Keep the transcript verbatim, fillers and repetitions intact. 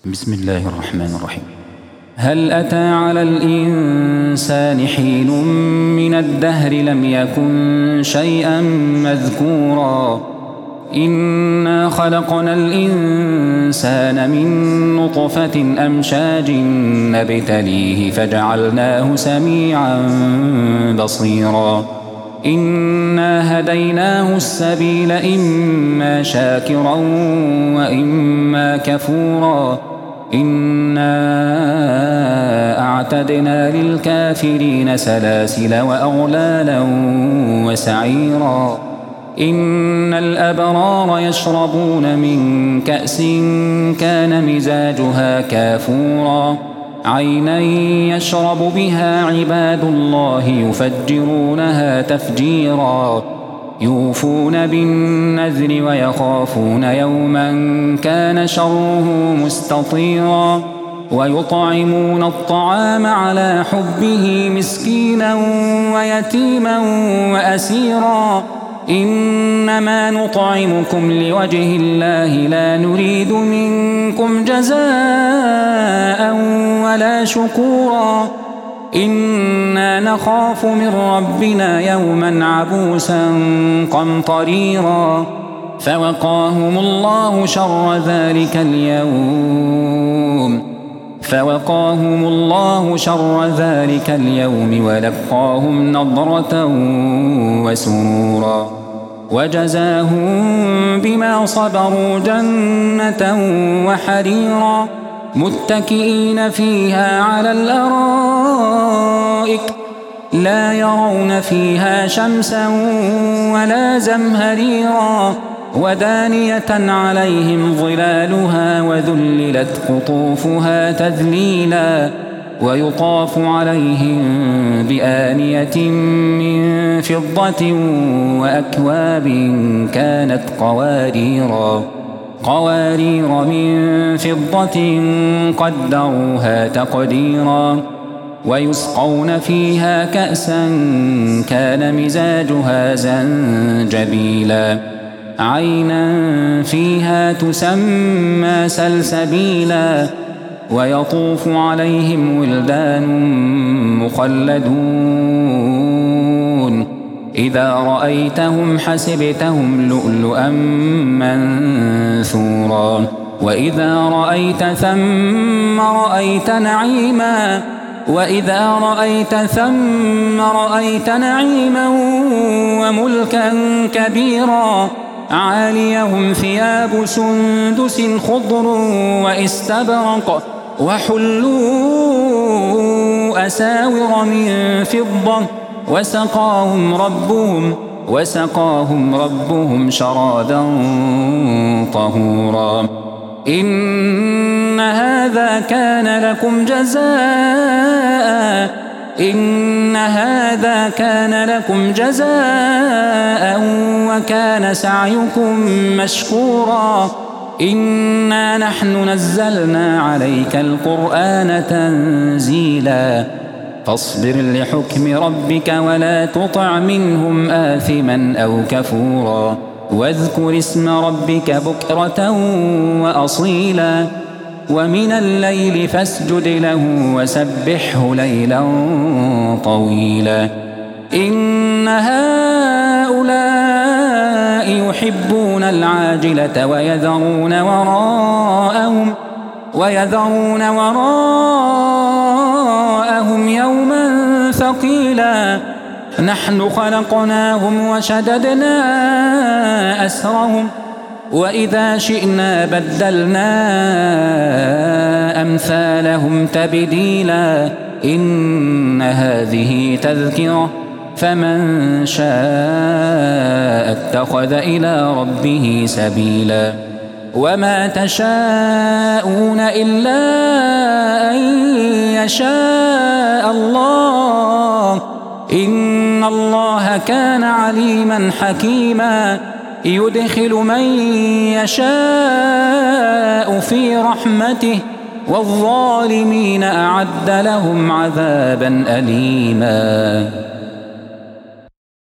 بسم الله الرحمن الرحيم. هل أتى على الإنسان حين من الدهر لم يكن شيئا مذكورا إنا خلقنا الإنسان من نطفة أمشاج نبتليه فجعلناه سميعا بصيرا إنا هديناه السبيل إما شاكرا وإما كفورا إنا أعتدنا للكافرين سلاسل وأغلالا وسعيرا إن الأبرار يشربون من كأس كان مزاجها كافورا عينا يشرب بها عباد الله يفجرونها تفجيرا يوفون بالنذر ويخافون يوما كان شره مستطيرا ويطعمون الطعام على حبه مسكينا ويتيما وأسيرا إنما نطعمكم لوجه الله لا نريد منكم جزاء ولا شكورا إنا نخاف من ربنا يوما عبوسا قمطريرا فوقاهم الله شر ذلك اليوم فوقاهم الله شر ذلك اليوم ولقاهم نضرة وسرورا وجزاهم بما صبروا جنة وحريرا متكئين فيها على الأرائك لا يرون فيها شمسا ولا زمهريرا ودانية عليهم ظلالها وذللت قطوفها تذليلا ويطاف عليهم بآنية من فضة وأكواب كانت قواريرا قوارير من فضة قدروها تقديرا ويسقون فيها كأسا كان مزاجها زنجبيلا عينا فيها تسمى سلسبيلا ويطوف عليهم ولدان مخلدون إذا رأيتهم حسبتهم لؤلؤا منثورا وإذا رأيت ثم رأيت نعيما وإذا رأيت ثم رأيت نعيما وملكا كبيرا عاليهم ثياب سندس خضر واستبرق وحلوا أساور من فضة وسقاهم ربهم وسقاهم ربهم شرابا طهورا إن هذا كان لكم جزاء إن هذا كان لكم جزاء وكان سعيكم مشكورا إنا نحن نزلنا عليك القرآن تنزيلا فاصبر لحكم ربك ولا تطع منهم آثما أو كفورا واذكر اسم ربك بكرة وأصيلا ومن الليل فاسجد له وسبحه ليلا طويلا إن هؤلاء يحبون العاجلة ويذرون وراءهم ويذرون وراءهم يوما ثقيلا نحن خلقناهم وشددنا أسرهم وإذا شئنا بدلنا أمثالهم تبديلا إن هذه تذكرة فمن شاء اتخذ إلى ربه سبيلا وما تشاءون إلا أن يشاء الله إن الله كان عليما حكيما يدخل من يشاء في رحمته والظالمين أعد لهم عذابا أليما.